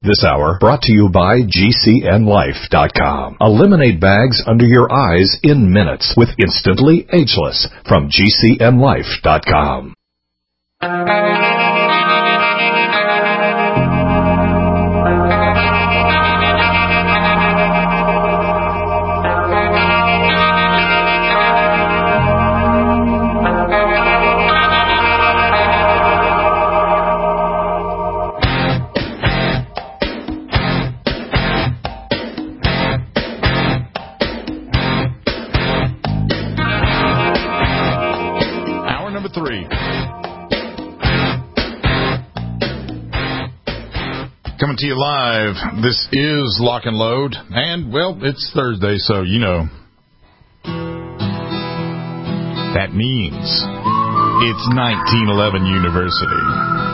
This hour brought to you by GCNLife.com. Eliminate bags under your eyes in minutes with Instantly Ageless from GCNLife.com. Coming to you live, this is Lock and Load, and, well, it's Thursday, so you know. That means it's 1911 University.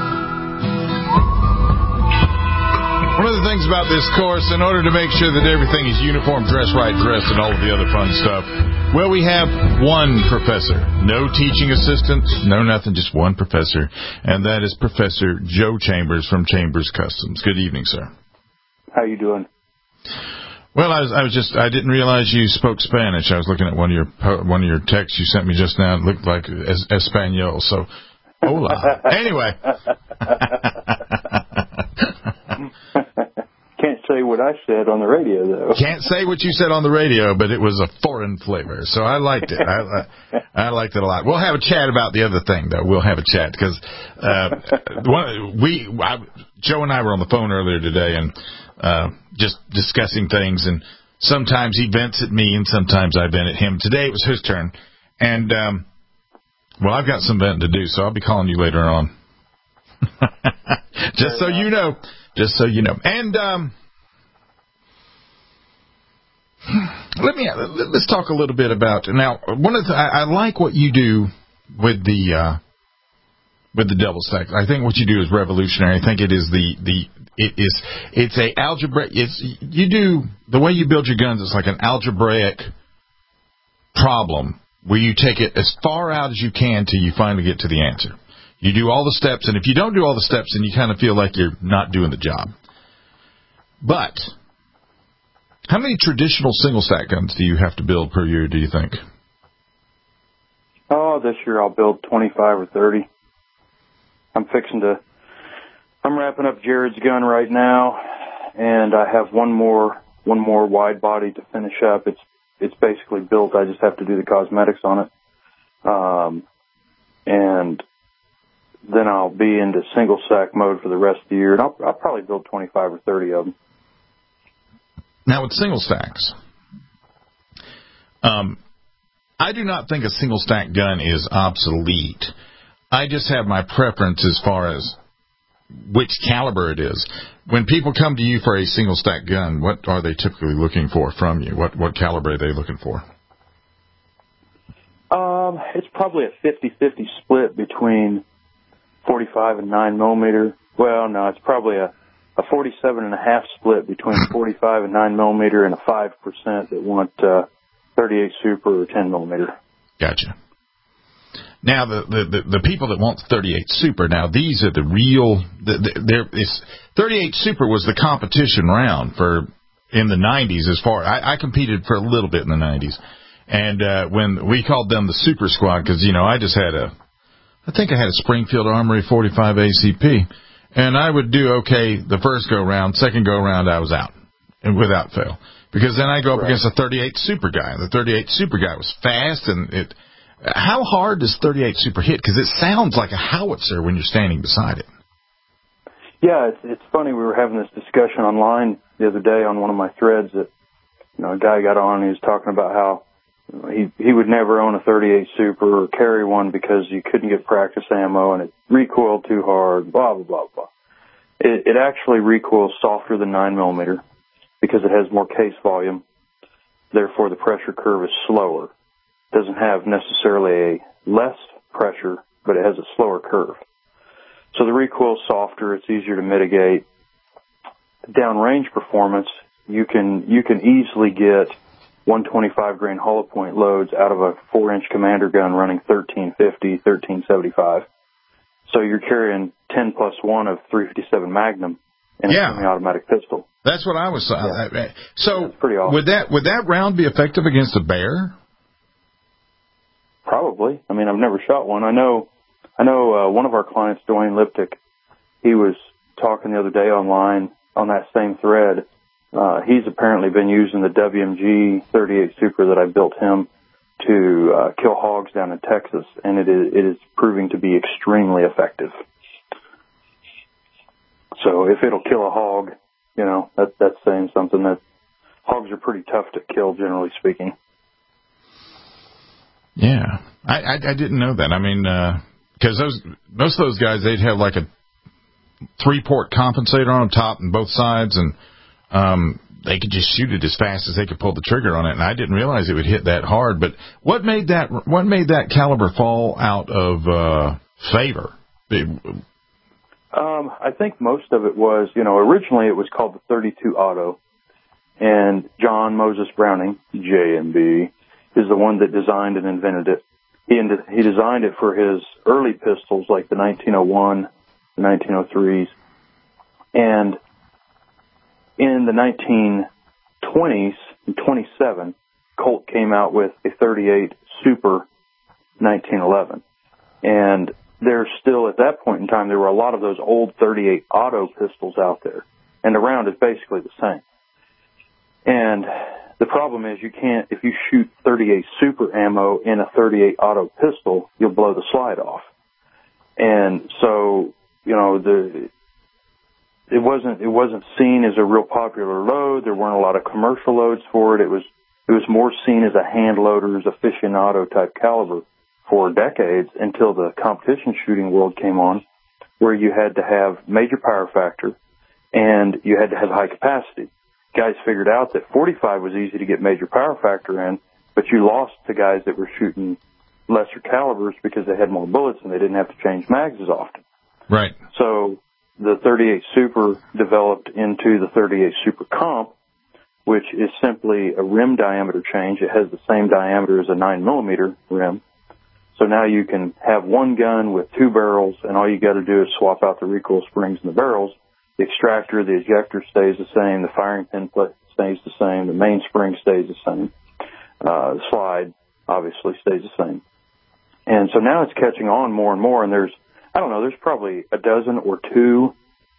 One of the things about this course, in order to make sure that everything is uniform, dress right, dressed, and all of the other fun stuff, well, we have one professor. No teaching assistants, no nothing, just one professor. And that is Professor Joe Chambers from Chambers Customs. Good evening, sir. How you doing? Well, I didn't realize you spoke Spanish. I was looking at one of your texts you sent me just now. It looked like Espanol, so hola. Anyway. Can't say what I said on the radio, though. Can't say what you said on the radio, but it was a foreign flavor, so I liked it. I liked it a lot. We'll have a chat about the other thing, though. We'll have a chat because Joe and I were on the phone earlier today and just discussing things, and sometimes he vents at me and sometimes I vent at him. Today it was his turn, and well, I've got some venting to do, so I'll be calling you later on. Just so you know. Just so you know. And let's talk a little bit about now. One of the I like what you do with the double stack. I think what you do is revolutionary. I think it is it's a algebra. You do the way you build your guns. It's like an algebraic problem where you take it as far out as you can till you finally get to the answer. You do all the steps, and if you don't do all the steps, then you kind of feel like you're not doing the job. But how many traditional single-stack guns do you have to build per year, do you think? Oh, this year I'll build 25 or 30. I'm wrapping up Jared's gun right now, and I have one more wide body to finish up. It's basically built. I just have to do the cosmetics on it. And then I'll be into single stack mode for the rest of the year, and I'll probably build 25 or 30 of them. Now, with single stacks, I do not think a single stack gun is obsolete. I just have my preference as far as which caliber it is. When people come to you for a single stack gun, what are they typically looking for from you? What caliber are they looking for? It's probably a 50-50 split between 45 and 9 millimeter. Well, no, it's probably a 47.5 split between 45 and 9 millimeter and a 5% that want 38 Super or 10 millimeter. Gotcha. Now the people that want 38 Super, now these are the real. 38 Super was the competition round in the 90s. As far I competed for a little bit in the 90s, and when we called them the Super Squad because I think I had a Springfield Armory 45 ACP, and I would do okay the first go-round. Second go-round, I was out, and without fail. Because then I go up against a 38 Super guy. The 38 Super guy was fast, and how hard does 38 Super hit? Because it sounds like a howitzer when you're standing beside it. Yeah, it's funny. We were having this discussion online the other day on one of my threads that a guy got on and he was talking about how he would never own a 38 Super or carry one because you couldn't get practice ammo and it recoiled too hard, blah, blah, blah, blah. It actually recoils softer than 9 millimeter because it has more case volume. Therefore, the pressure curve is slower. It doesn't have necessarily a less pressure, but it has a slower curve. So the recoil is softer. It's easier to mitigate. Downrange performance, you can easily get 125 grain hollow point loads out of a 4-inch commander gun running 1350, 1375. So you're carrying 10+1 of 357 Magnum in a semi-automatic pistol. That's what I was saying. Yeah. So pretty awesome. would that round be effective against a bear? Probably. I mean, I've never shot one. I know one of our clients, Dwayne Liptick, he was talking the other day online on that same thread. He's apparently been using the WMG 38 Super that I built him to kill hogs down in Texas, and it is proving to be extremely effective. So if it'll kill a hog, you know, that's saying something. That hogs are pretty tough to kill, generally speaking. Yeah, I didn't know that. I mean, because most of those guys, they'd have like a 3-port compensator on top and both sides, and they could just shoot it as fast as they could pull the trigger on it. And I didn't realize it would hit that hard. But what made that caliber fall out of favor? I think most of it was, you know, originally it was called the 32 Auto, and John Moses Browning, JMB, is the one that designed and invented it. He designed it for his early pistols, like the 1901, the 1903s, and in the 1920s, in 27, Colt came out with a 38 Super 1911, and there's still, at that point in time, there were a lot of those old 38 Auto pistols out there, and the round is basically the same. And the problem is you can't, if you shoot 38 Super ammo in a 38 Auto pistol, you'll blow the slide off. And so, you know, it wasn't seen as a real popular load. There weren't a lot of commercial loads for it. It was more seen as a hand loader's aficionado type caliber for decades, until the competition shooting world came on, where you had to have major power factor and you had to have high capacity. Guys figured out that 45 was easy to get major power factor in, but you lost to guys that were shooting lesser calibers because they had more bullets and they didn't have to change mags as often. Right. So the 38 Super developed into the 38 Super Comp, which is simply a rim diameter change. It has the same diameter as a 9mm rim. So now you can have one gun with 2 barrels, and all you got to do is swap out the recoil springs in the barrels. The extractor, the ejector stays the same. The firing pin stays the same. The main spring stays the same. The slide obviously stays the same. And so now it's catching on more and more, and there's probably a dozen or two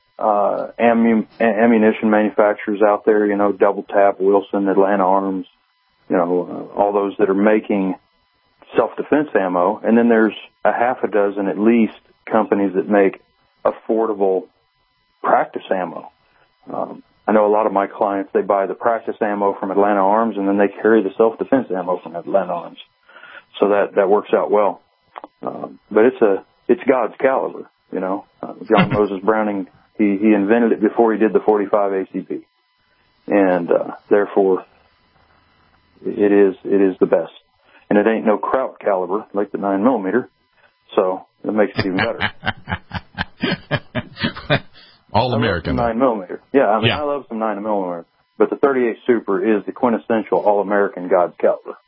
ammunition manufacturers out there, you know, Double Tap, Wilson, Atlanta Arms, you know, all those that are making self-defense ammo. And then there's a half a dozen at least companies that make affordable practice ammo. I know a lot of my clients, they buy the practice ammo from Atlanta Arms, and then they carry the self-defense ammo from Atlanta Arms. So that works out well. But it's God's caliber, you know. John Moses Browning, he invented it before he did the 45 ACP. And therefore it is the best. And it ain't no Kraut caliber like the 9mm, so it makes it even better. All American. 9mm. Yeah, I mean, I love some 9mm, but the 38 Super is the quintessential all-American God's caliber.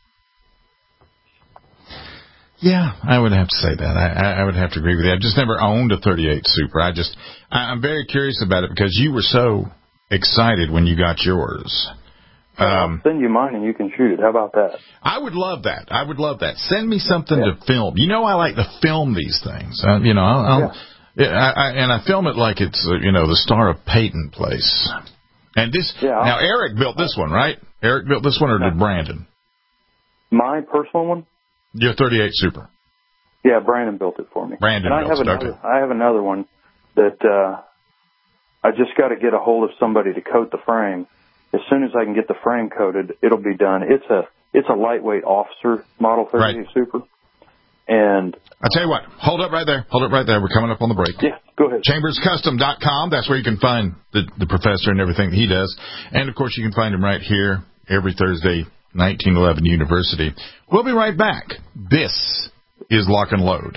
Yeah, I would have to say that. I would have to agree with you. I've just never owned a 38 Super. I'm very curious about it because you were so excited when you got yours. I'll send you mine and you can shoot it. How about that? I would love that. Send me something to film. You know, I like to film these things. You know, I film it like it's, you know, the Star of Peyton place. And this, now Eric built this one, right? Eric built this one, or did Brandon? My personal one? Your 38 Super. Yeah, Brandon built it for me. Brandon and built it, okay. I have another one that I just got to get a hold of somebody to coat the frame. As soon as I can get the frame coated, it'll be done. It's a lightweight officer model 38 Super. And I'll tell you what, hold up right there. We're coming up on the break. Yeah, go ahead. ChambersCustom.com. That's where you can find the professor and everything that he does. And, of course, you can find him right here every Thursday, 1911 University. We'll be right back. This is Lock and Load.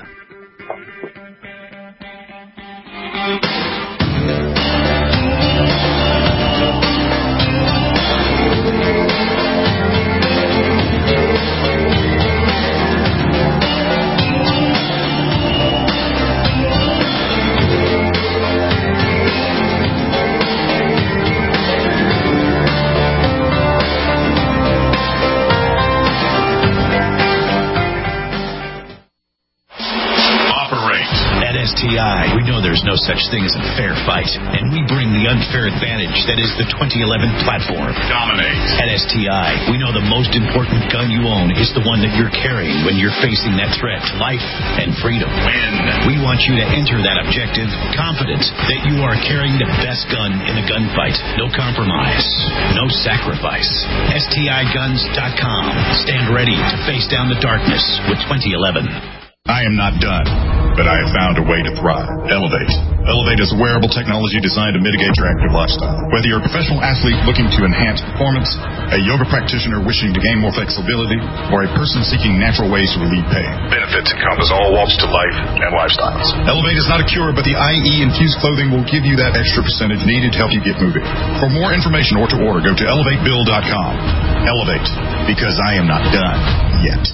STI, we know there's no such thing as a fair fight, and we bring the unfair advantage that is the 2011 platform. Dominate. At STI, we know the most important gun you own is the one that you're carrying when you're facing that threat to life and freedom. Win. We want you to enter that objective confident that you are carrying the best gun in a gunfight. No compromise. No sacrifice. STIGuns.com. Stand ready to face down the darkness with 2011. I am not done, but I have found a way to thrive. Elevate. Elevate is a wearable technology designed to mitigate your active lifestyle. Whether you're a professional athlete looking to enhance performance, a yoga practitioner wishing to gain more flexibility, or a person seeking natural ways to relieve pain, benefits encompass all walks to life and lifestyles. Elevate is not a cure, but the IE-infused clothing will give you that extra percentage needed to help you get moving. For more information or to order, go to elevatebill.com. Elevate, because I am not done yet.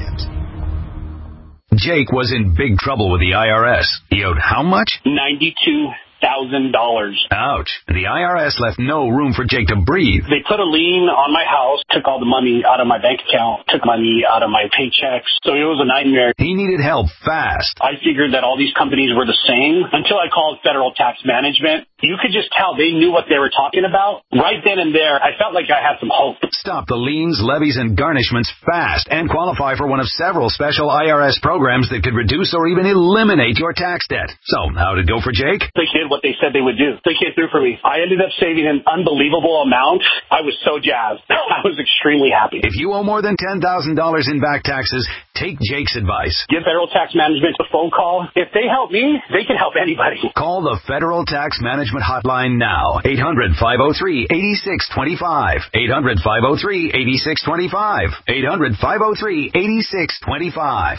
Jake was in big trouble with the IRS. He owed how much? $92,000. Ouch. The IRS left no room for Jake to breathe. They put a lien on my house, took all the money out of my bank account, took money out of my paychecks. So it was a nightmare. He needed help fast. I figured that all these companies were the same until I called Federal Tax Management. You could just tell they knew what they were talking about. Right then and there, I felt like I had some hope. Stop the liens, levies, and garnishments fast and qualify for one of several special IRS programs that could reduce or even eliminate your tax debt. So, how'd it go for Jake? They did what they said they would do. They came through for me. I ended up saving an unbelievable amount. I was so jazzed. I was extremely happy. If you owe more than $10,000 in back taxes, take Jake's advice. Give Federal Tax Management a phone call. If they help me, they can help anybody. Call the Federal Tax Management hotline now. 800-503-8625. 800-503-8625. 800-503-8625.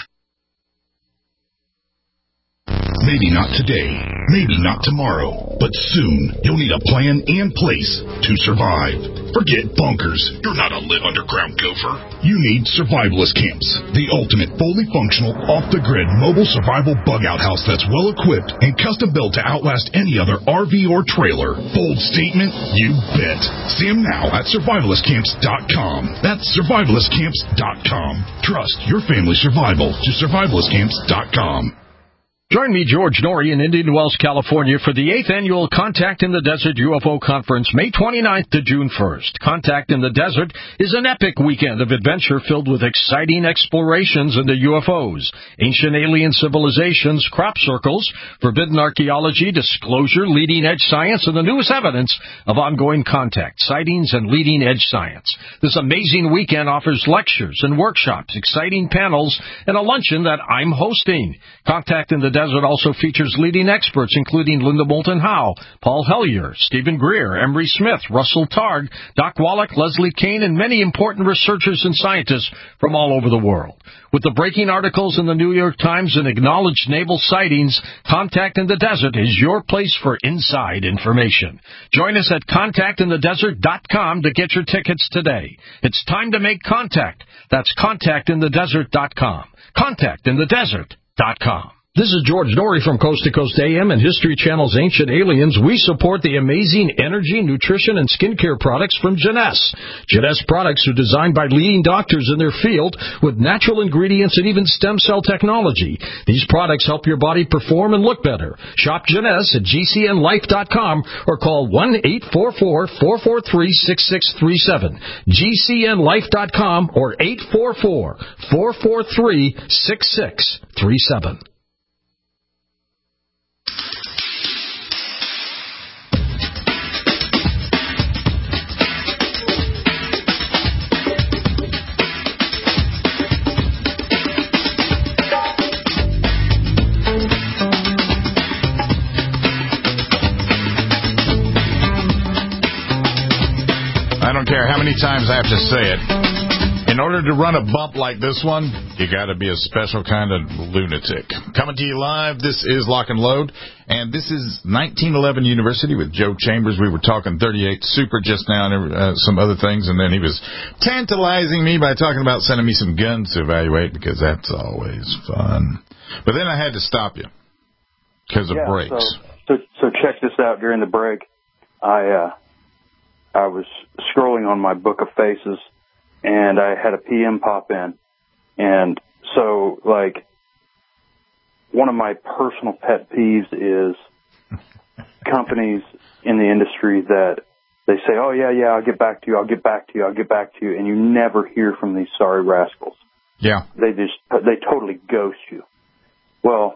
Maybe not today, maybe not tomorrow, but soon you'll need a plan and place to survive. Forget bunkers. You're not a live underground gopher. You need Survivalist Camps, the ultimate fully functional, off-the-grid mobile survival bug-out house that's well-equipped and custom-built to outlast any other RV or trailer. Bold statement? You bet. See them now at survivalistcamps.com. That's survivalistcamps.com. Trust your family's survival to survivalistcamps.com. Join me, George Norrie, in Indian Wells, California, for the 8th Annual Contact in the Desert UFO Conference, May 29th to June 1st. Contact in the Desert is an epic weekend of adventure filled with exciting explorations into UFOs, ancient alien civilizations, crop circles, forbidden archaeology, disclosure, leading-edge science, and the newest evidence of ongoing contact, sightings, and leading-edge science. This amazing weekend offers lectures and workshops, exciting panels, and a luncheon that I'm hosting. Contact in the Desert also features leading experts, including Linda Moulton Howe, Paul Hellyer, Stephen Greer, Emery Smith, Russell Targ, Doc Wallach, Leslie Kane, and many important researchers and scientists from all over the world. With the breaking articles in the New York Times and acknowledged naval sightings, Contact in the Desert is your place for inside information. Join us at contactinthedesert.com to get your tickets today. It's time to make contact. That's contactinthedesert.com. Contactinthedesert.com. This is George Norrie from Coast to Coast AM and History Channel's Ancient Aliens. We support the amazing energy, nutrition, and skincare products from Jeunesse. Jeunesse products are designed by leading doctors in their field with natural ingredients and even stem cell technology. These products help your body perform and look better. Shop Jeunesse at gcnlife.com or call 1-844-443-6637. gcnlife.com or 844-443-6637. I don't care how many times I have to say it. In order to run a bump like this one, you got to be a special kind of lunatic. Coming to you live, this is Lock and Load, and this is 1911 University with Joe Chambers. We were talking 38 Super just now and some other things, and then he was tantalizing me by talking about sending me some guns to evaluate, because that's always fun. But then I had to stop you because of breaks. So check this out. During the break, I was scrolling on my Book of Faces, and I had a PM pop in. And so, like, one of my personal pet peeves is companies in the industry that they say, oh, yeah, I'll get back to you, and you never hear from these sorry rascals. Yeah. They totally ghost you. Well,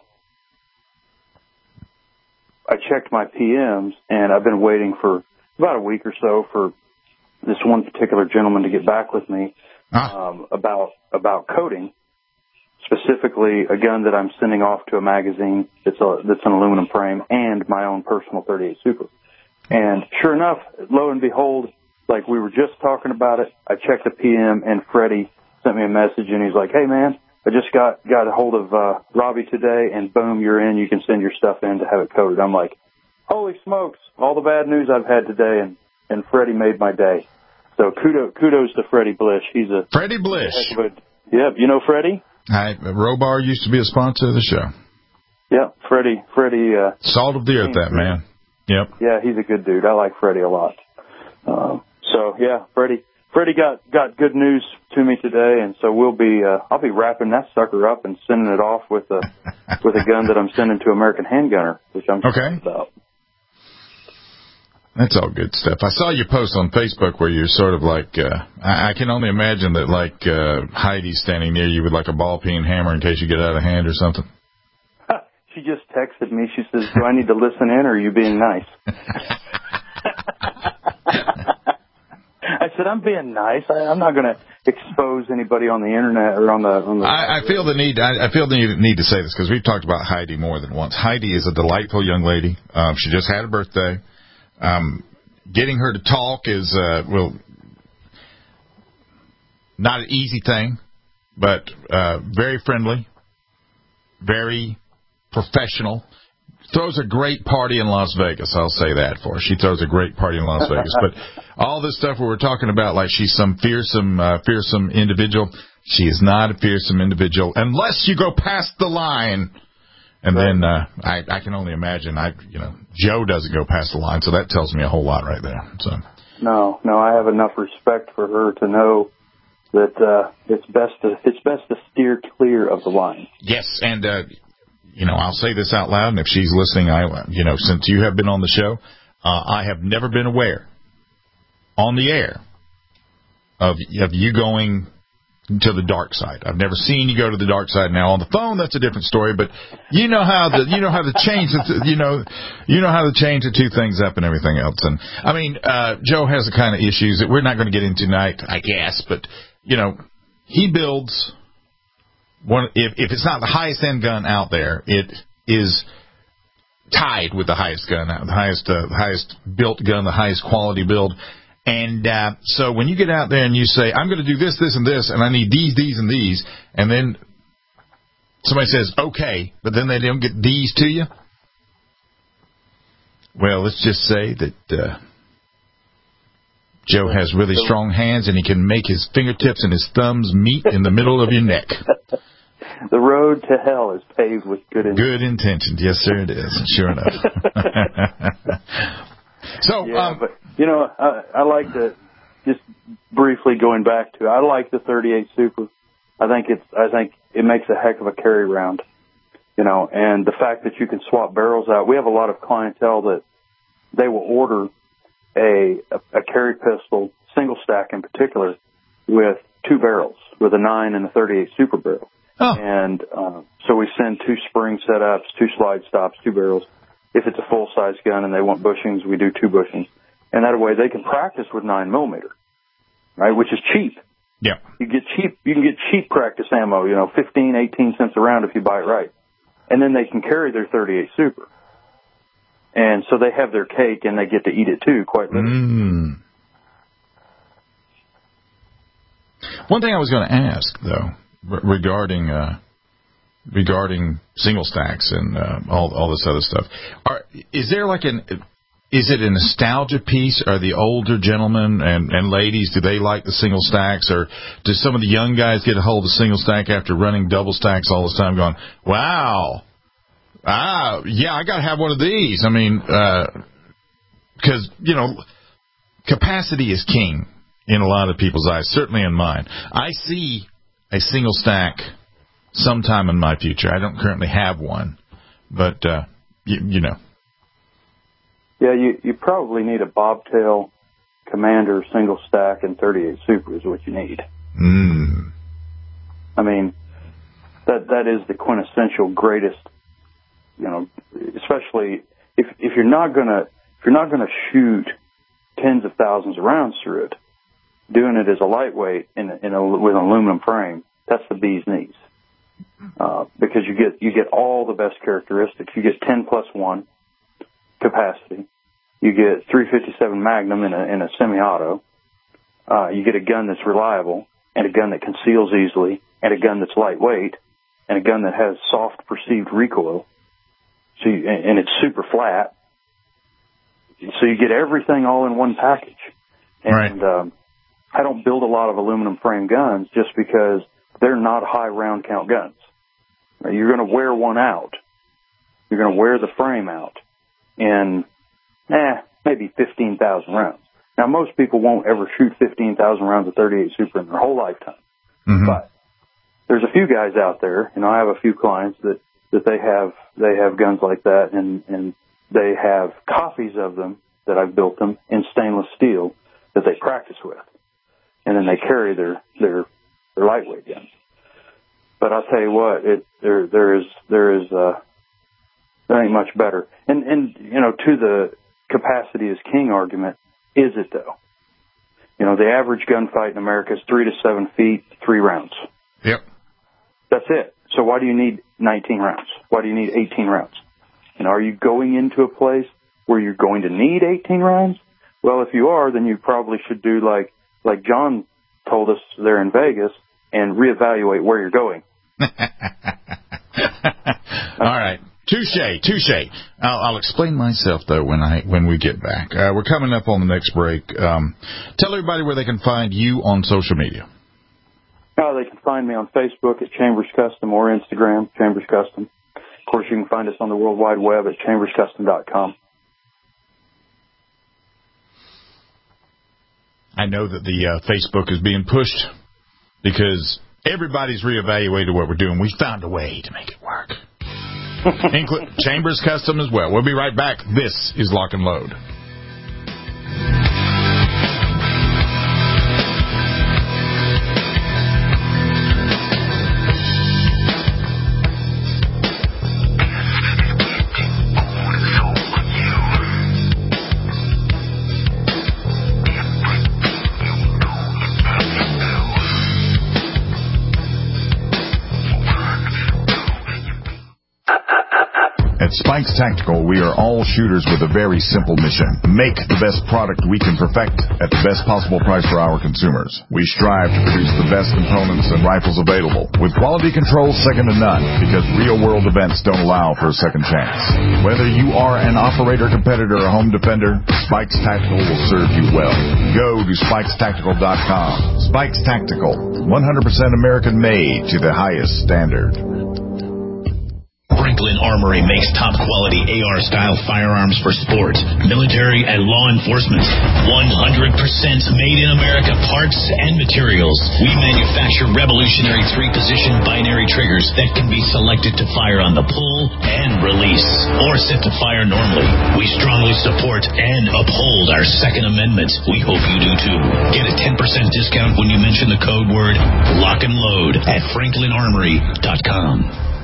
I checked my PMs, and I've been waiting for about a week or so for this one particular gentleman to get back with me about coding, specifically a gun that I'm sending off to a magazine that's an aluminum frame and my own personal 38 Super. And sure enough, lo and behold, like we were just talking about it, I checked the PM, and Freddie sent me a message, and he's like, hey, man, I just got a hold of Robbie today, and boom, you're in. You can send your stuff in to have it coded. I'm like, holy smokes, all the bad news I've had today, and Freddie made my day. So kudos to Freddie Blish. He's a Freddie Blish. Yep, you know Freddie? Robar used to be a sponsor of the show. Yep, Freddie. Salt of the earth, that man. Yep. Yeah, he's a good dude. I like Freddie a lot. Freddie got good news to me today, and so I'll be wrapping that sucker up and sending it off with a gun that I'm sending to American Handgunner, which I'm excited about. That's all good stuff. I saw your post on Facebook where you're sort of like, I can only imagine that like Heidi's standing near you with like a ball peen hammer in case you get out of hand or something. She just texted me. She says, do I need to listen in, or are you being nice? I said, I'm being nice. I'm not going to expose anybody on the internet or on the. I feel the need to say this because we've talked about Heidi more than once. Heidi is a delightful young lady. She just had a birthday. Getting her to talk is not an easy thing, but very friendly, very professional. Throws a great party in Las Vegas. I'll say that for her. She throws a great party in Las Vegas. But all this stuff where we're talking about, like she's some fearsome individual, she is not a fearsome individual unless you go past the line. And then I can only imagine. Joe doesn't go past the line, so that tells me a whole lot right there. So no, I have enough respect for her to know that it's best to steer clear of the line. Yes, and I'll say this out loud, and if she's listening, since you have been on the show, I have never been aware on the air of you going to the dark side. I've never seen you go to the dark side. Now on the phone, that's a different story, but you know how to change the two things up and everything else. And I mean, Joe has the kind of issues that we're not going to get into tonight, I guess, but he builds one. If it's not the highest end gun out there, it is tied with the highest gun, the highest built gun, the highest quality build. And so when you get out there and you say, I'm going to do this, this, and this, and I need these, and these, and then somebody says, okay, but then they don't get these to you, well, let's just say that Joe has really strong hands and he can make his fingertips and his thumbs meet in the middle of your neck. The road to hell is paved with good intentions. Good intentions. Yes, sir, it is. Sure enough. So, but I like to just briefly going back to. I like the 38 Super. I think it makes a heck of a carry round. And the fact that you can swap barrels out. We have a lot of clientele that they will order a carry pistol, single stack in particular, with two barrels, with a 9 and a 38 Super barrel. Oh. And so we send 2 spring setups, 2 slide stops, 2 barrels. If it's a full-size gun and they want bushings, we do 2 bushings. And that way they can practice with 9mm, right, which is cheap. Yeah. You can get cheap practice ammo, 15, 18 cents a round if you buy it right. And then they can carry their 38 Super. And so they have their cake and they get to eat it too, quite literally. One thing I was going to ask, though, regarding single stacks and all this other stuff, is it a nostalgia piece? Are the older gentlemen and ladies, do they like the single stacks, or do some of the young guys get a hold of single stack after running double stacks all this time, going, wow, yeah, I got to have one of these? I mean, because capacity is king in a lot of people's eyes, certainly in mine. I see a single stack sometime in my future. I don't currently have one, but, you know. Yeah, you probably need a bobtail Commander single stack and 38 Super is what you need. I mean, that is the quintessential greatest, you know, especially if you're not gonna shoot tens of thousands of rounds through it, doing it as a lightweight with an aluminum frame, that's the bee's knees. Because you get all the best characteristics. You get 10+1 capacity. You get 357 Magnum in a semi-auto. You get a gun that's reliable, and a gun that conceals easily, and a gun that's lightweight, and a gun that has soft perceived recoil. And it's super flat. So you get everything all in one package. And right. I don't build a lot of aluminum frame guns just because they're not high round count guns. You're going to wear one out. You're going to wear the frame out in maybe 15,000 rounds. Now, most people won't ever shoot 15,000 rounds of 38 Super in their whole lifetime. Mm-hmm. But there's a few guys out there, you know, I have a few clients that they have guns like that, and they have copies of them that I've built them in stainless steel that they practice with. And then they carry their lightweight guns. But I'll tell you what, there ain't much better. And you know, to the capacity is king argument, is it though? You know, the average gunfight in America is 3 to 7 feet, 3 rounds. Yep. That's it. So why do you need 19 rounds? Why do you need 18 rounds? And are you going into a place where you're going to need 18 rounds? Well, if you are, then you probably should do like John told us there in Vegas and reevaluate where you're going. All right. Touche. I'll explain myself, though, when we get back. We're coming up on the next break. Tell everybody where they can find you on social media. They can find me on Facebook at Chambers Custom or Instagram, Chambers Custom. Of course, you can find us on the World Wide Web at chamberscustom.com. I know that the Facebook is being pushed because everybody's reevaluated what we're doing. We found a way to make it work. Chambers Custom as well. We'll be right back. This is Lock and Load. At Spikes Tactical, we are all shooters with a very simple mission. Make the best product we can perfect at the best possible price for our consumers. We strive to produce the best components and rifles available, with quality control second to none, because real-world events don't allow for a second chance. Whether you are an operator, competitor, or home defender, Spikes Tactical will serve you well. Go to SpikesTactical.com. Spikes Tactical, 100% American-made to the highest standard. Franklin Armory makes top-quality AR-style firearms for sport, military, and law enforcement. 100% made in America parts and materials. We manufacture revolutionary 3-position binary triggers that can be selected to fire on the pull and release, or set to fire normally. We strongly support and uphold our Second Amendment. We hope you do too. Get a 10% discount when you mention the code word Lock and Load at franklinarmory.com.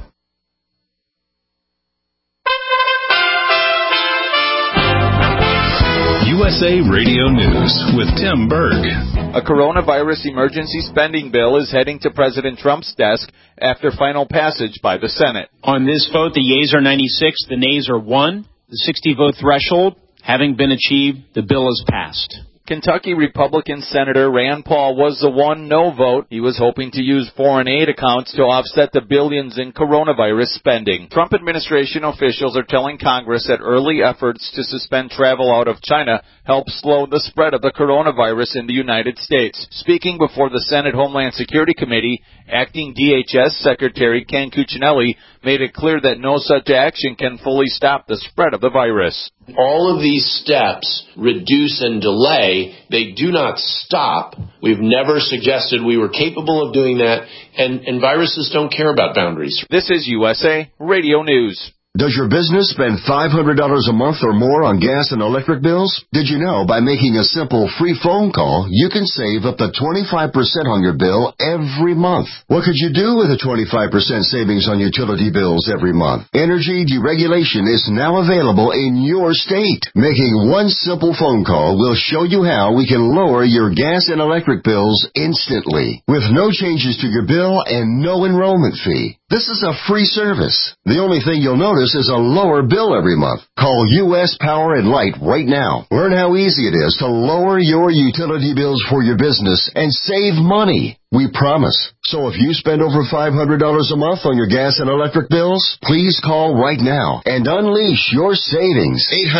USA Radio News with Tim Berg. A coronavirus emergency spending bill is heading to President Trump's desk after final passage by the Senate. On this vote, the yeas are 96, the nays are 1. The 60-vote threshold having been achieved, the bill is passed. Kentucky Republican Senator Rand Paul was the one no vote. He was hoping to use foreign aid accounts to offset the billions in coronavirus spending. Trump administration officials are telling Congress that early efforts to suspend travel out of China help slow the spread of the coronavirus in the United States. Speaking before the Senate Homeland Security Committee, acting DHS Secretary Ken Cuccinelli made it clear that no such action can fully stop the spread of the virus. All of these steps reduce and delay. They do not stop. We've never suggested we were capable of doing that, and viruses don't care about boundaries. This is USA Radio News. Does your business spend $500 a month or more on gas and electric bills? Did you know by making a simple free phone call, you can save up to 25% on your bill every month? What could you do with a 25% savings on utility bills every month? Energy deregulation is now available in your state. Making one simple phone call will show you how we can lower your gas and electric bills instantly, with no changes to your bill and no enrollment fee. This is a free service. The only thing you'll notice is a lower bill every month. Call U.S. Power and Light right now. Learn how easy it is to lower your utility bills for your business and save money. We promise. So if you spend over $500 a month on your gas and electric bills, please call right now and unleash your savings.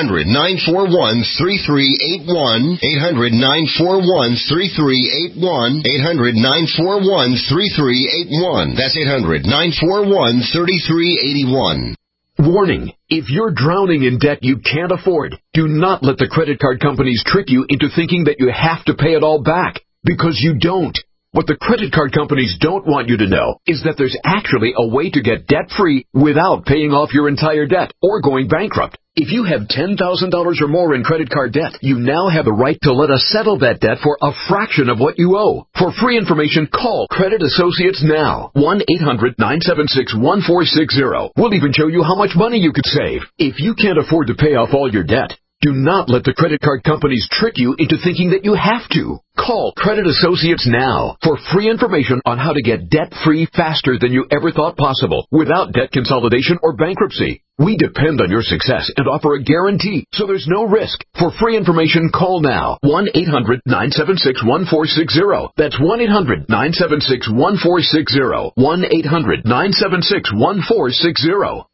800-941-3381. 800-941-3381. 800-941-3381. That's 800-941-3381. Warning, if you're drowning in debt you can't afford, do not let the credit card companies trick you into thinking that you have to pay it all back, because you don't. What the credit card companies don't want you to know is that there's actually a way to get debt-free without paying off your entire debt or going bankrupt. If you have $10,000 or more in credit card debt, you now have the right to let us settle that debt for a fraction of what you owe. For free information, call Credit Associates now. 1-800-976-1460. We'll even show you how much money you could save. If you can't afford to pay off all your debt, do not let the credit card companies trick you into thinking that you have to. Call Credit Associates now for free information on how to get debt-free faster than you ever thought possible without debt consolidation or bankruptcy. We depend on your success and offer a guarantee, so there's no risk. For free information, call now. 1-800-976-1460. That's 1-800-976-1460. 1-800-976-1460.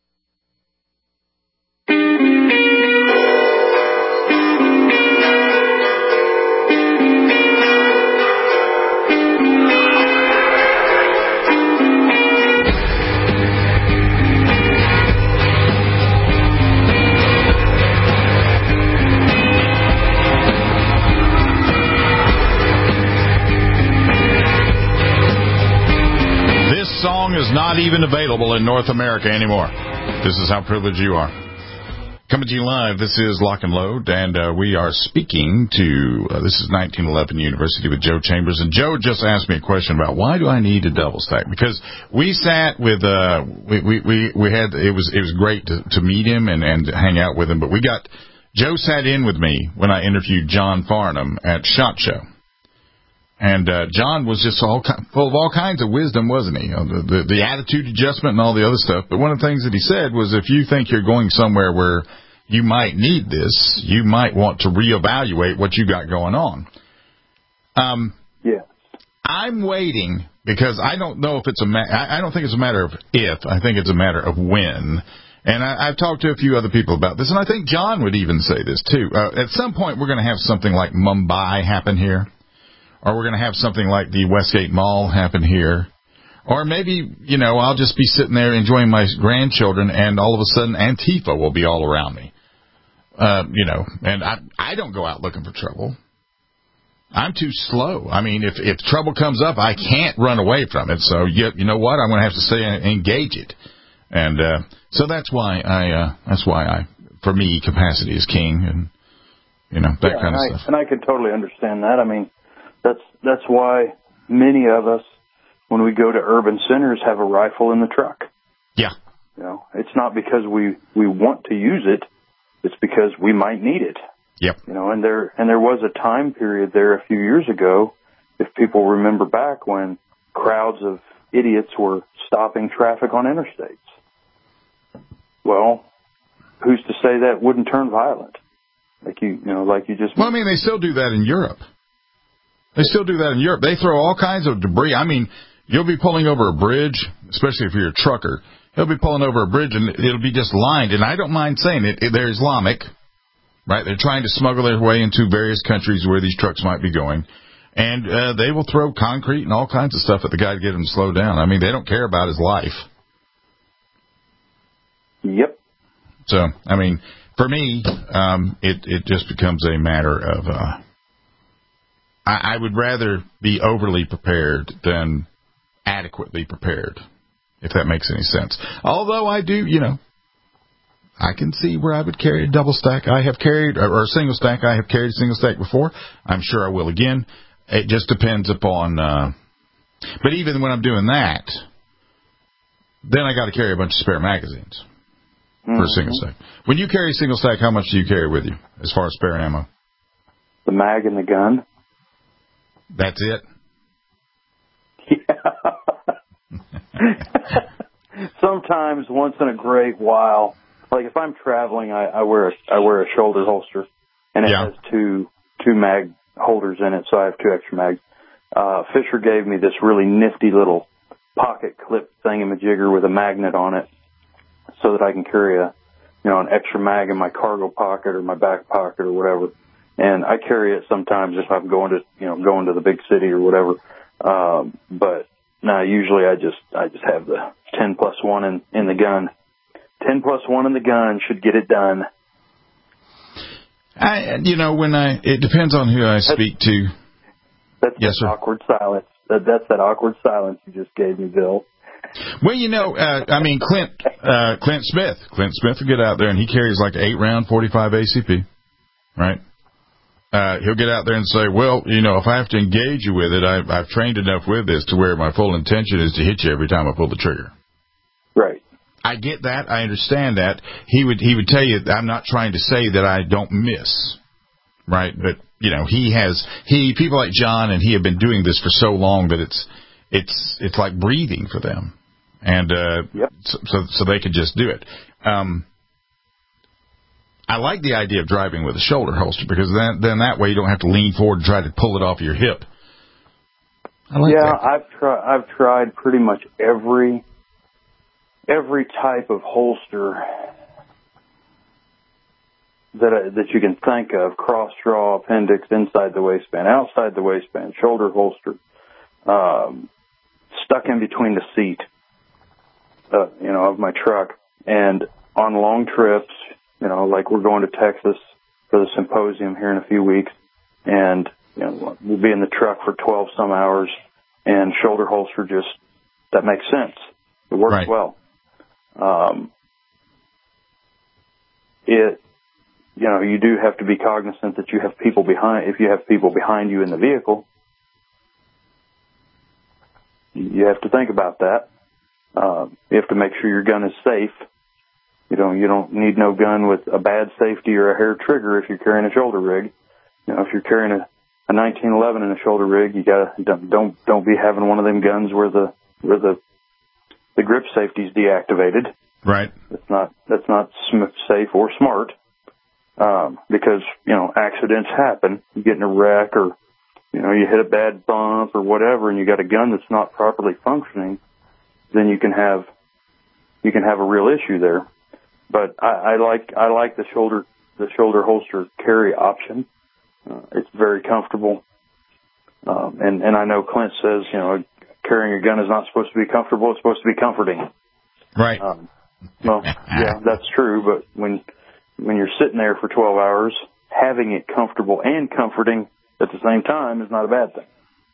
Song is not even available in North America anymore. This is how privileged you are. Coming to you live, this is Lock and Load, and we are speaking to, this is 1911 University with Joe Chambers, and Joe just asked me a question about why do I need a double stack? Because we sat with, we had, it was great to meet him and hang out with him, but Joe sat in with me when I interviewed John Farnham at SHOT Show. And John was just full of all kinds of wisdom, wasn't he? You know, the attitude adjustment and all the other stuff. But one of the things that he said was if you think you're going somewhere where you might need this, you might want to reevaluate what you got going on. Yeah. I'm waiting because I don't know if it's I don't think it's a matter of if. I think it's a matter of when. And I've talked to a few other people about this, and I think John would even say this too. At some point, we're going to have something like Mumbai happen here. Or we're going to have something like the Westgate Mall happen here. Or maybe, I'll just be sitting there enjoying my grandchildren, and all of a sudden Antifa will be all around me. And I don't go out looking for trouble. I'm too slow. I mean, if trouble comes up, I can't run away from it. So, you know what? I'm going to have to stay and engage it. And so that's why for me, capacity is king, and, that kind of stuff. And I can totally understand that. I mean, That's why many of us, when we go to urban centers, have a rifle in the truck. Yeah. It's not because we want to use it. It's because we might need it. Yep. And there was a time period there a few years ago, if people remember back, when crowds of idiots were stopping traffic on interstates. Well, who's to say that wouldn't turn violent? Like you just. Well, I mean, they still do that in Europe. They still do that in Europe. They throw all kinds of debris. I mean, you'll be pulling over a bridge, especially if you're a trucker. He'll be pulling over a bridge, and it'll be just lined. And I don't mind saying it. They're Islamic, right? They're trying to smuggle their way into various countries where these trucks might be going. And they will throw concrete and all kinds of stuff at the guy to get him to slow down. I mean, they don't care about his life. Yep. So, I mean, for me, it just becomes a matter of I would rather be overly prepared than adequately prepared, if that makes any sense. Although I do, I can see where I would carry a double stack. I have carried, or a single stack. I have carried a single stack before. I'm sure I will again. It just depends upon, but even when I'm doing that, then I got to carry a bunch of spare magazines for a single stack. When you carry a single stack, how much do you carry with you as far as spare ammo? The mag and the gun. That's it? Yeah. Sometimes, once in a great while, like if I'm traveling, I wear a shoulder holster, and it has two mag holders in it, so I have 2 extra mags. Fisher gave me this really nifty little pocket clip thingamajigger with a magnet on it, so that I can carry an extra mag in my cargo pocket or my back pocket or whatever. And I carry it sometimes if I'm going to the big city or whatever. But no, usually I just have the 10+1 in the gun. 10+1 in the gun should get it done. It depends on who I speak to. That's awkward silence. That's that awkward silence you just gave me, Bill. Well, Clint Smith. Clint Smith will get out there and he carries like 8-round 45 ACP, right? He'll get out there and say, well, if I have to engage you with it, I've trained enough with this to where my full intention is to hit you every time I pull the trigger. Right. I get that. I understand that. He would tell you, I'm not trying to say that I don't miss, right? But, people like John and he have been doing this for so long that it's like breathing for them. And, so they could just do it. I like the idea of driving with a shoulder holster because then that way you don't have to lean forward and try to pull it off your hip. I like that. I've tried pretty much every type of holster that you can think of: cross draw, appendix, inside the waistband, outside the waistband, shoulder holster, stuck in between the seat, of my truck, and on long trips. Like we're going to Texas for the symposium here in a few weeks, and we'll be in the truck for 12 some hours, and shoulder holster that makes sense. It works well. You do have to be cognizant that you have people behind. If you have people behind you in the vehicle, you have to think about that. You have to make sure your gun is safe. You don't need no gun with a bad safety or a hair trigger if you're carrying a shoulder rig. If you're carrying a 1911 in a shoulder rig, you don't be having one of them guns where the grip safety's deactivated. Right. That's not safe or smart. Because accidents happen. You get in a wreck or you hit a bad bump or whatever, and you got a gun that's not properly functioning, then you can have a real issue there. But I like the shoulder holster carry option. It's very comfortable. And I know Clint says, carrying a gun is not supposed to be comfortable. It's supposed to be comforting. Right. That's true. But when you're sitting there for 12 hours, having it comfortable and comforting at the same time is not a bad thing.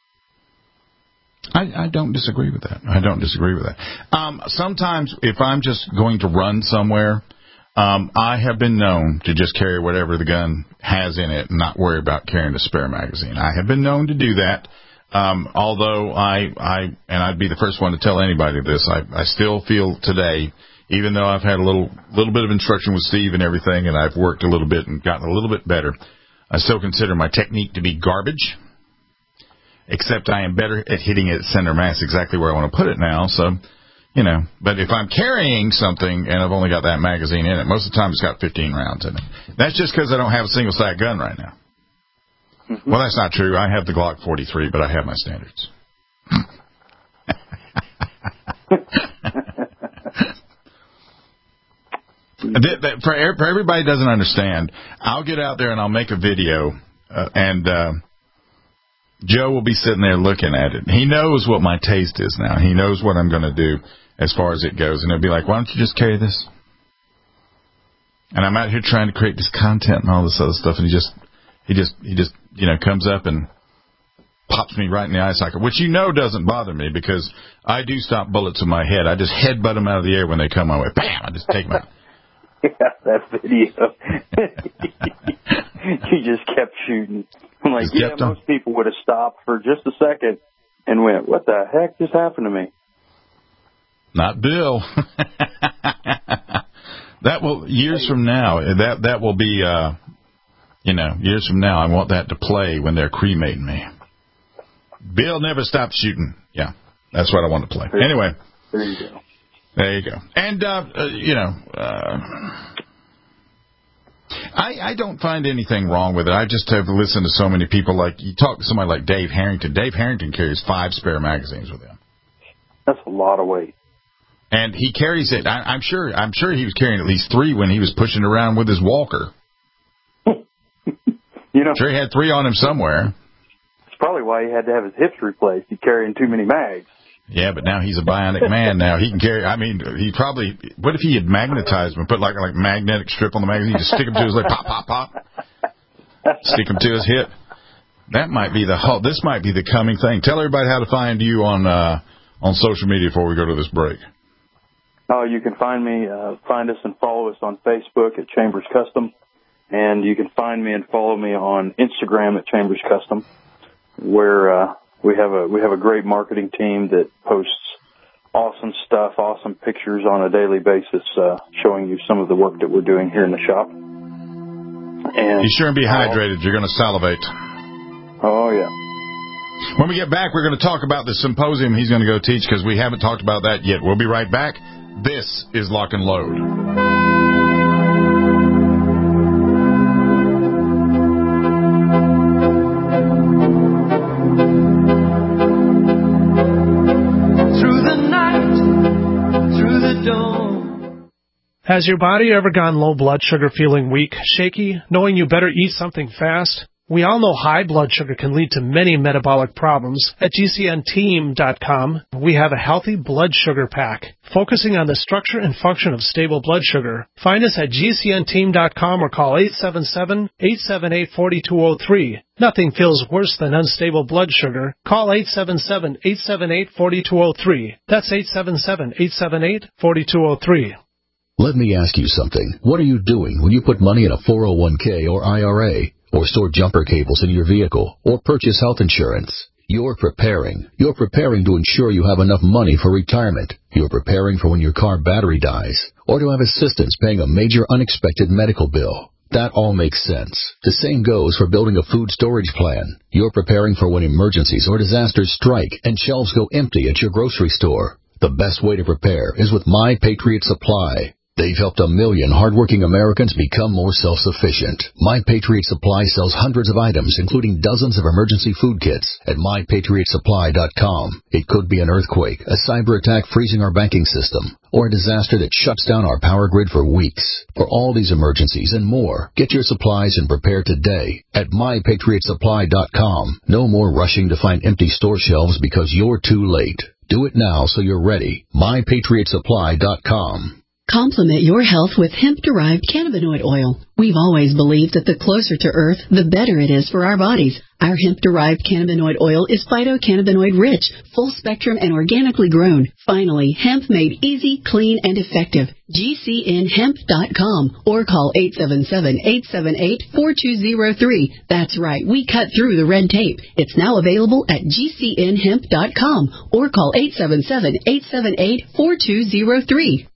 I don't disagree with that. Sometimes if I'm just going to run somewhere, I have been known to just carry whatever the gun has in it and not worry about carrying a spare magazine. I have been known to do that. Although I'd be the first one to tell anybody this, I still feel today, even though I've had a little bit of instruction with Steve and everything, and I've worked a little bit and gotten a little bit better, I still consider my technique to be garbage. Except I am better at hitting it center mass exactly where I want to put it now. So, but if I'm carrying something and I've only got that magazine in it, most of the time it's got 15 rounds in it. That's just because I don't have a single stack gun right now. Mm-hmm. Well, that's not true. I have the Glock 43, but I have my standards. For everybody who doesn't understand, I'll get out there and I'll make a video and Joe will be sitting there looking at it. He knows what my taste is now. He knows what I'm going to do as far as it goes. And he'll be like, why don't you just carry this? And I'm out here trying to create this content and all this other stuff, and he just comes up and pops me right in the eye socket, which doesn't bother me because I do stop bullets in my head. I just headbutt them out of the air when they come my way. Bam! I just take them out. Yeah, that video. He just kept shooting. I'm like, most people would have stopped for just a second and went, what the heck just happened to me? Not Bill. That will, years from now, that will be, years from now, I want that to play when they're cremating me. Bill never stopped shooting. Yeah, that's what I want to play. Anyway. There you go. There you go. And, I don't find anything wrong with it. I just have listened to so many people. Like, you talk to somebody like Dave Harrington. Dave Harrington carries 5 spare magazines with him. That's a lot of weight. And he carries it. I'm sure he was carrying at least 3 when he was pushing around with his walker. Sure he had 3 on him somewhere. That's probably why he had to have his hips replaced. He's carrying too many mags. Yeah, but now he's a bionic man now. He can carry, what if he had magnetized him and put like a magnetic strip on the magazine, just stick him to his leg, pop, pop, pop, stick him to his hip. This might be the coming thing. Tell everybody how to find you on social media before we go to this break. You can find us and follow us on Facebook at Chambers Custom, and you can find me and follow me on Instagram at Chambers Custom, where we have a great marketing team that posts awesome stuff, awesome pictures on a daily basis, showing you some of the work that we're doing here in the shop. And be sure and be hydrated. You're going to salivate. Oh, yeah. When we get back, we're going to talk about the symposium he's going to go teach, because we haven't talked about that yet. We'll be right back. This is Lock and Load. Has your body ever gone low blood sugar, feeling weak, shaky, knowing you better eat something fast? We all know high blood sugar can lead to many metabolic problems. At GCNteam.com, we have a healthy blood sugar pack, focusing on the structure and function of stable blood sugar. Find us at GCNteam.com or call 877-878-4203. Nothing feels worse than unstable blood sugar. Call 877-878-4203. That's 877-878-4203. Let me ask you something. What are you doing when you put money in a 401k or IRA, or store jumper cables in your vehicle, or purchase health insurance? You're preparing. You're preparing to ensure you have enough money for retirement. You're preparing for when your car battery dies, or to have assistance paying a major unexpected medical bill. That all makes sense. The same goes for building a food storage plan. You're preparing for when emergencies or disasters strike and shelves go empty at your grocery store. The best way to prepare is with My Patriot Supply. They've helped 1 million hardworking Americans become more self-sufficient. My Patriot Supply sells hundreds of items, including dozens of emergency food kits at MyPatriotSupply.com. It could be an earthquake, a cyber attack freezing our banking system, or a disaster that shuts down our power grid for weeks. For all these emergencies and more, get your supplies and prepare today at MyPatriotSupply.com. No more rushing to find empty store shelves because you're too late. Do it now so you're ready. MyPatriotSupply.com. Complement your health with hemp-derived cannabinoid oil. We've always believed that the closer to Earth, the better it is for our bodies. Our hemp-derived cannabinoid oil is phytocannabinoid-rich, full-spectrum, and organically grown. Finally, hemp made easy, clean, and effective. GCNhemp.com or call 877-878-4203. That's right, we cut through the red tape. It's now available at GCNhemp.com or call 877-878-4203.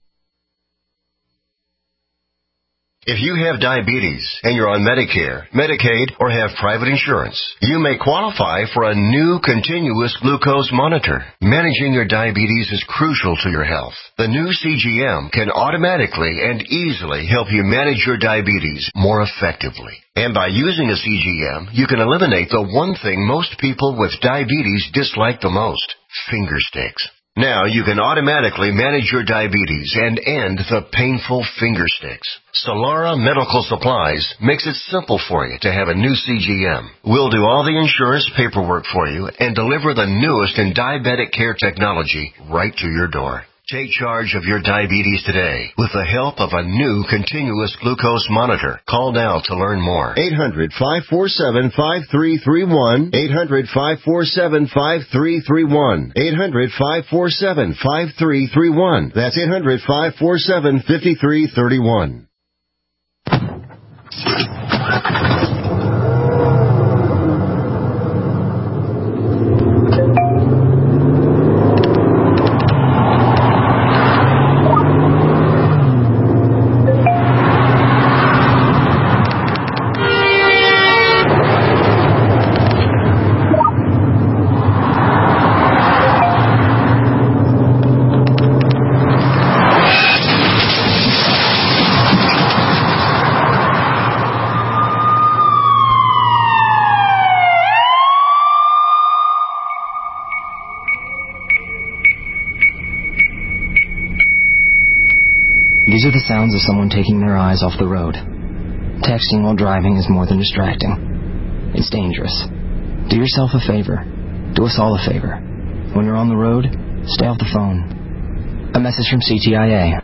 If you have diabetes and you're on Medicare, Medicaid, or have private insurance, you may qualify for a new continuous glucose monitor. Managing your diabetes is crucial to your health. The new CGM can automatically and easily help you manage your diabetes more effectively. And by using a CGM, you can eliminate the one thing most people with diabetes dislike the most: finger sticks. Now you can automatically manage your diabetes and end the painful finger sticks. Solara Medical Supplies makes it simple for you to have a new CGM. We'll do all the insurance paperwork for you and deliver the newest in diabetic care technology right to your door. Take charge of your diabetes today with the help of a new continuous glucose monitor. Call now to learn more. 800-547-5331. 800-547-5331. 800-547-5331. That's 800-547-5331. These are the sounds of someone taking their eyes off the road. Texting while driving is more than distracting. It's dangerous. Do yourself a favor. Do us all a favor. When you're on the road, stay off the phone. A message from CTIA.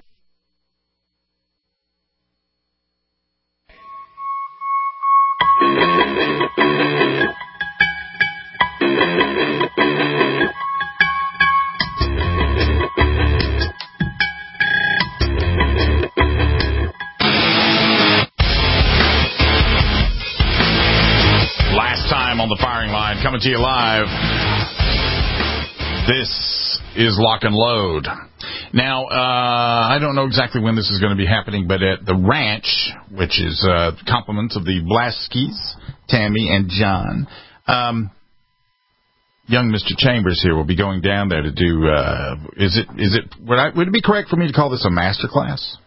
Coming to you live. This is Lock and Load. Now, I don't know exactly when this is going to be happening, but at the ranch, which is compliments of the Blaskys, Tammy and John, young Mr. Chambers here will be going down there to do, would it be correct for me to call this a master class?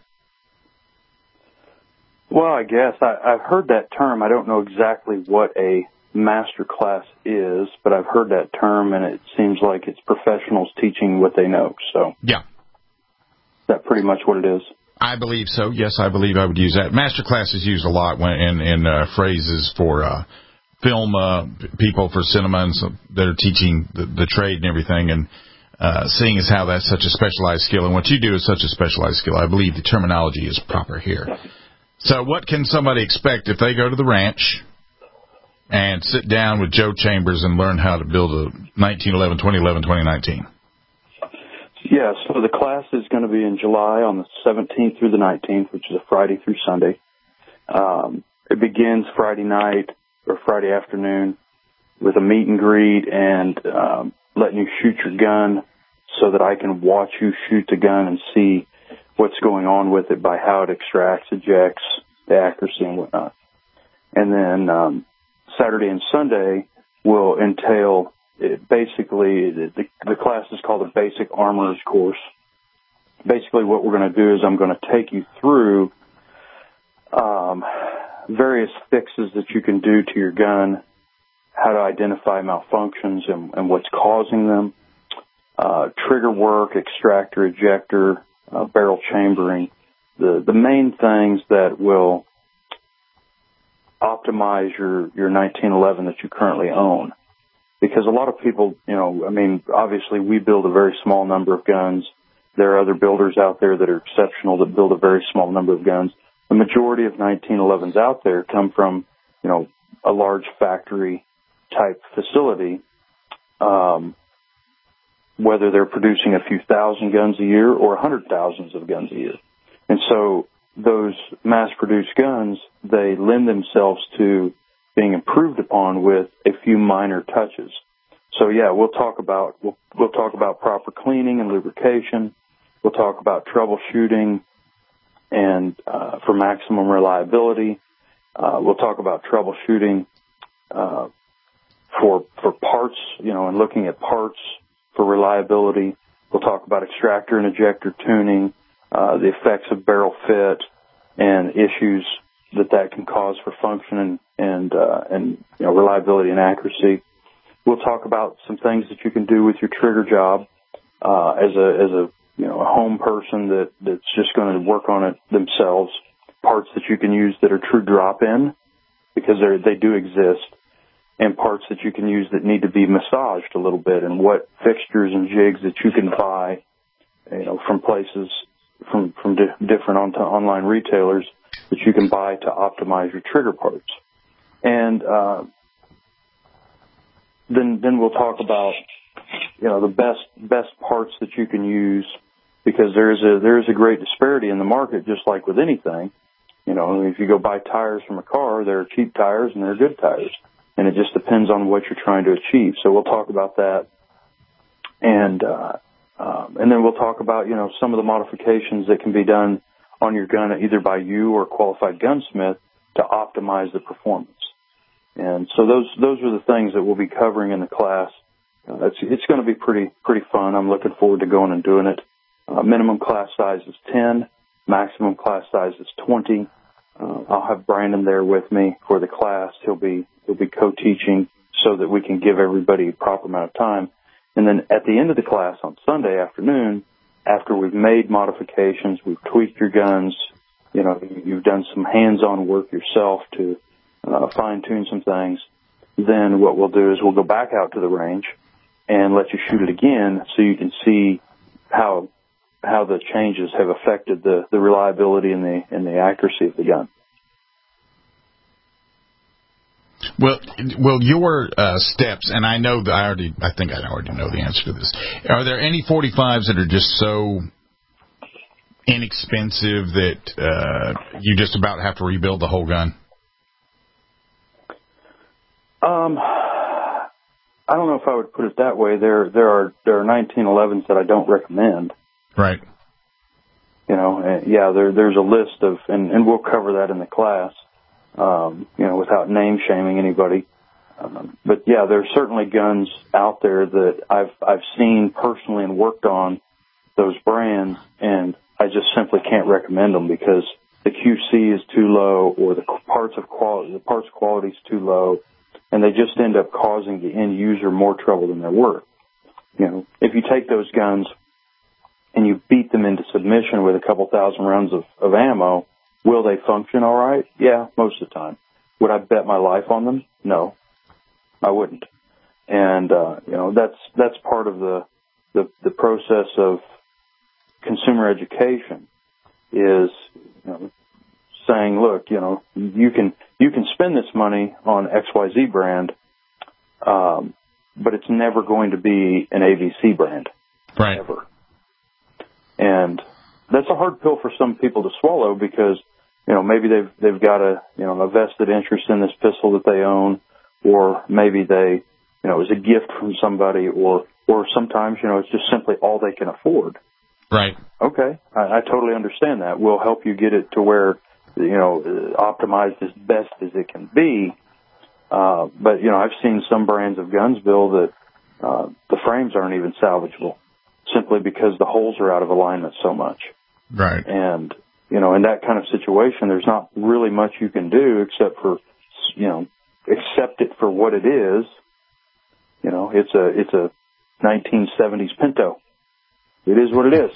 Well, I guess. I've heard that term. I don't know exactly what a master class is, but I've heard that term, and it seems like it's professionals teaching what they know. So, yeah, is that pretty much what it is? I believe so. Yes, I believe I would use that. Master class is used a lot when in phrases for film people for cinema and that are teaching the trade and everything, and seeing as how that's such a specialized skill, and what you do is such a specialized skill. I believe the terminology is proper here. So, what can somebody expect if they go to the ranch and sit down with Joe Chambers and learn how to build a 1911, 2011, 2019? Yeah, so the class is going to be in July on the 17th through the 19th, which is a Friday through Sunday. It begins Friday night or Friday afternoon with a meet and greet and letting you shoot your gun so that I can watch you shoot the gun and see what's going on with it by how it extracts, ejects, the accuracy and whatnot. And then Saturday and Sunday will entail basically the class is called the Basic Armorer's Course. Basically what we're going to do is I'm going to take you through various fixes that you can do to your gun, how to identify malfunctions and what's causing them, trigger work, extractor, ejector, barrel chambering, the main things that will optimize your 1911 that you currently own. Because a lot of people, obviously we build a very small number of guns. There are other builders out there that are exceptional that build a very small number of guns. The majority of 1911s out there come from, a large factory type facility, whether they're producing a few thousand guns a year or 100,000s of guns a year. And so those mass-produced guns, they lend themselves to being improved upon with a few minor touches. So yeah, we'll talk about proper cleaning and lubrication. We'll talk about troubleshooting and for maximum reliability. We'll talk about troubleshooting for parts, and looking at parts for reliability. We'll talk about extractor and ejector tuning, the effects of barrel fit, and issues that can cause for function and reliability and accuracy. We'll talk about some things that you can do with your trigger job as a home person that's just going to work on it themselves. Parts that you can use that are true drop-in, because they do exist, and parts that you can use that need to be massaged a little bit, and what fixtures and jigs that you can buy from places, from different online retailers that you can buy to optimize your trigger parts. And then we'll talk about the best parts that you can use, because there is a great disparity in the market, just like with anything. If you go buy tires from a car, there are cheap tires and there are good tires, and it just depends on what you're trying to achieve. So we'll talk about that, and then we'll talk about some of the modifications that can be done on your gun, either by you or a qualified gunsmith, to optimize the performance. And so those are the things that we'll be covering in the class. It's going to be pretty fun. I'm looking forward to going and doing it. Minimum class size is 10. Maximum class size is 20. I'll have Brandon there with me for the class. He'll be co-teaching so that we can give everybody a proper amount of time. And then at the end of the class on Sunday afternoon, after we've made modifications, we've tweaked your guns, you've done some hands-on work yourself to fine-tune some things, then what we'll do is we'll go back out to the range and let you shoot it again so you can see how the changes have affected the reliability and the accuracy of the gun. Well, your steps, and I think I already know the answer to this. Are there any 45s that are just so inexpensive that you just about have to rebuild the whole gun? I don't know if I would put it that way. There are 1911s that I don't recommend. Right. There's a list of, and we'll cover that in the class, without name shaming anybody. But yeah, there's certainly guns out there that I've seen personally and worked on those brands, and I just simply can't recommend them because the QC is too low, or the parts quality is too low, and they just end up causing the end user more trouble than they're worth. If you take those guns and you beat them into submission with a couple thousand rounds of ammo, will they function all right? Yeah, most of the time. Would I bet my life on them? No, I wouldn't. And that's part of the process of consumer education is saying, look, you can spend this money on XYZ brand, but it's never going to be an AVC brand. Right. Ever. And that's a hard pill for some people to swallow because, maybe they've got a vested interest in this pistol that they own, or maybe it was a gift from somebody, or sometimes, it's just simply all they can afford. Right. Okay. I totally understand that. We'll help you get it to where, optimized as best as it can be. But, I've seen some brands of guns, Bill, that the frames aren't even salvageable simply because the holes are out of alignment so much. Right. And, in that kind of situation, there's not really much you can do except for, accept it for what it is. It's a 1970s Pinto. It is what it is.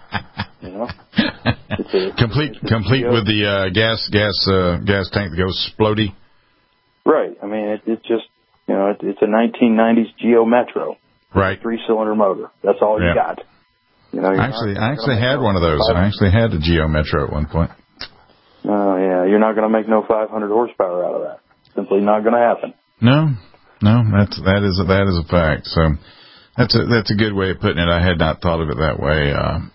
It's complete with the gas tank that goes splody. Right. I mean, it's just, it's a 1990s Geo Metro. Right. 3-cylinder motor. That's all you got. I actually had one of those. I actually had a Geo Metro at one point. Oh, yeah. You're not going to make no 500 horsepower out of that. Simply not going to happen. No, that is a fact. So that's a good way of putting it. I had not thought of it that way.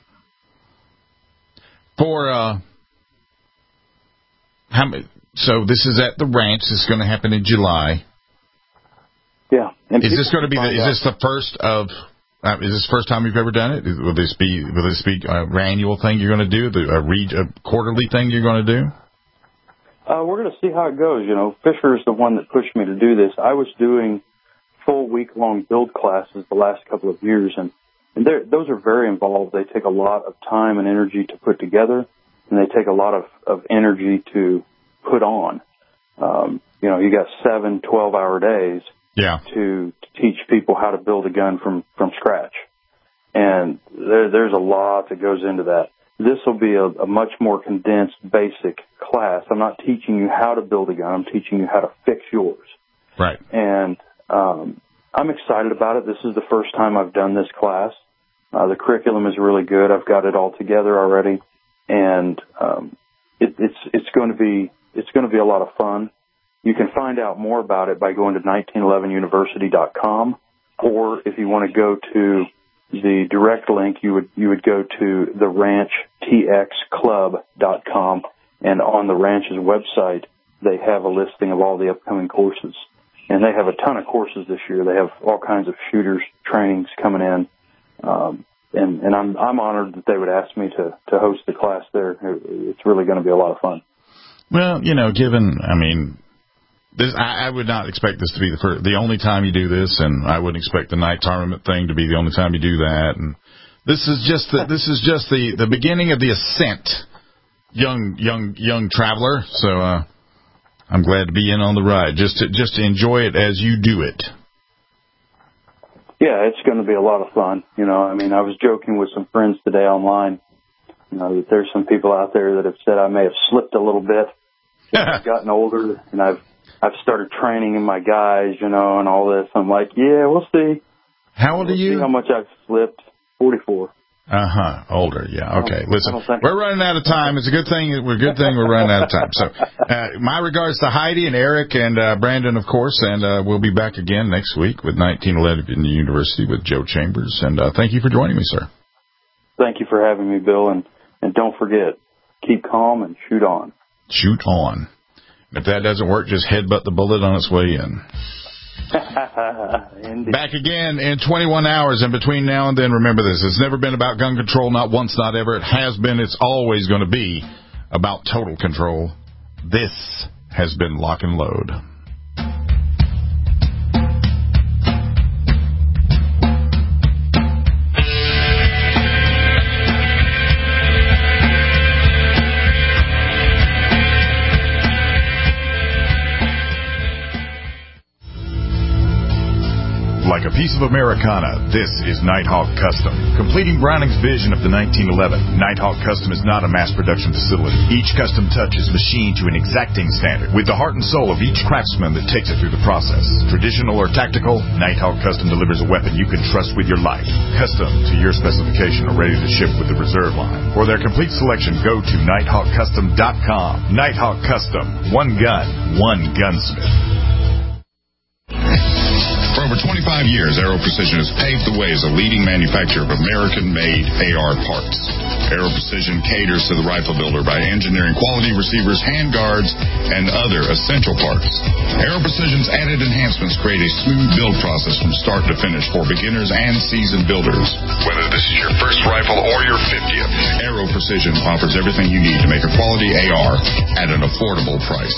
So this is at the ranch. This is going to happen in July. Yeah. And is this going to be? Is this the first of? Is this the first time you've ever done it? Will this be an annual thing you're going to do? A quarterly thing you're going to do? We're going to see how it goes. Fisher is the one that pushed me to do this. I was doing full week-long build classes the last couple of years, and those are very involved. They take a lot of time and energy to put together, and they take a lot of energy to put on. You got 7 12-hour days to teach people how to build a gun from scratch. And there's a lot that goes into that. This will be a much more condensed, basic class. I'm not teaching you how to build a gun. I'm teaching you how to fix yours. Right. And I'm excited about it. This is the first time I've done this class. The curriculum is really good. I've got it all together already, and it's going to be a lot of fun. You can find out more about it by going to 1911university.com, or if you want to go to the direct link, you would go to theranchtxclub.com, and on the ranch's website, they have a listing of all the upcoming courses. And they have a ton of courses this year. They have all kinds of shooters trainings coming in. And I'm honored that they would ask me to host the class there. It's really going to be a lot of fun. Well, I would not expect this to be the only time you do this, and I wouldn't expect the night tournament thing to be the only time you do that. And this is just the beginning of the ascent, young traveler. So I'm glad to be in on the ride, just to enjoy it as you do it. Yeah, it's going to be a lot of fun. I was joking with some friends today online. That there's some people out there that have said I may have slipped a little bit. I've gotten older, and I've started training in my guys, and all this. I'm like, yeah, we'll see. How old are you? See how much I've slipped. 44. Older, yeah. Okay. Listen, we're running out of time. It's a good thing we're running out of time. So, my regards to Heidi and Eric and Brandon, of course, and we'll be back again next week with 1911 University with Joe Chambers. And thank you for joining me, sir. Thank you for having me, Bill. And don't forget, keep calm and shoot on. Shoot on. If that doesn't work, just headbutt the bullet on its way in. Back again in 21 hours, and between now and then, remember this: it's never been about gun control, not once, not ever. It has been, it's always going to be about total control. This has been Lock and Load. Like a piece of Americana, this is Nighthawk Custom. Completing Browning's vision of the 1911, Nighthawk Custom is not a mass production facility. Each custom touch is machined to an exacting standard, with the heart and soul of each craftsman that takes it through the process. Traditional or tactical, Nighthawk Custom delivers a weapon you can trust with your life. Custom to your specification or ready to ship with the reserve line. For their complete selection, go to NighthawkCustom.com. Nighthawk Custom. One gun, one gunsmith. For over 25 years, Aero Precision has paved the way as a leading manufacturer of American-made AR parts. Aero Precision caters to the rifle builder by engineering quality receivers, handguards, and other essential parts. Aero Precision's added enhancements create a smooth build process from start to finish for beginners and seasoned builders. Whether this is your first rifle or your 50th, Aero Precision offers everything you need to make a quality AR at an affordable price.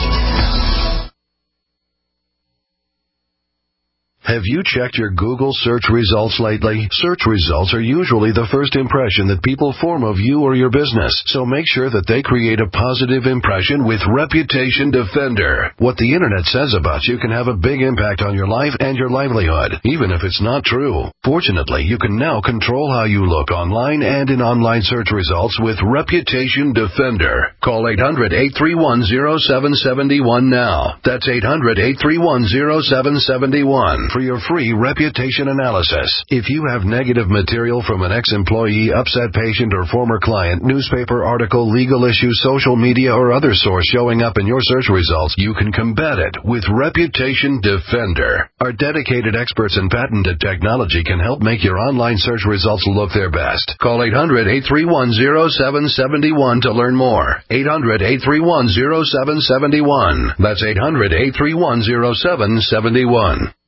Have you checked your Google search results lately? Search results are usually the first impression that people form of you or your business, so make sure that they create a positive impression with Reputation Defender. What the internet says about you can have a big impact on your life and your livelihood, even if it's not true. Fortunately, you can now control how you look online and in online search results with Reputation Defender. Call 800-831-0771 now. That's 800-831-0771. For your free reputation analysis. If you have negative material from an ex-employee, upset patient, or former client, newspaper article, legal issue, social media, or other source showing up in your search results, you can combat it with Reputation Defender. Our dedicated experts in patented technology can help make your online search results look their best. Call 800-831-0771 to learn more. 800-831-0771. That's 800-831-0771.